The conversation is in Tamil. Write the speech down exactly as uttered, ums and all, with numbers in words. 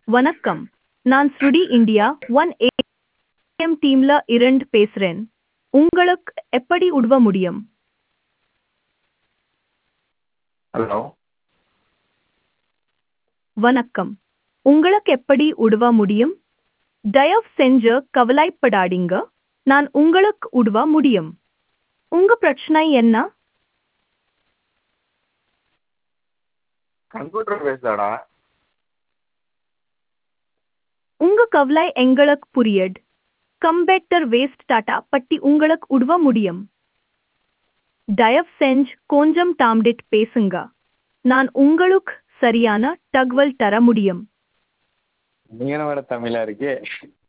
வணக்கம். நான் ஸ்ருடி இந்தியா ஒன் ஏஎம் டீம்ல இருந்து பேசுறேன். உங்களுக்கு எப்படி உதவ முடியும்? ஹலோ. வணக்கம். உங்களுக்கு எப்படி உதவ முடியும்? தயவு செஞ்சு கவலைப்படாதீங்க. நான் உங்களுக்கு உதவ முடியும். உங்க பிரச்சனை என்ன? கம்ப்யூட்டர் பேஸ்டாடா. உங்க கவலை எங்களுக்கு புரியுது. கம்ப்யூட்டர் வேஸ்ட் டாட்டா பற்றி உங்களுக்கு உதவ முடியும். தயவு செஞ்சு கொஞ்சம் தாமதித்து பேசுங்க. நான் உங்களுக்கு சரியான தகவல் தர முடியும். நீங்க வேற தமிழா இருக்கு.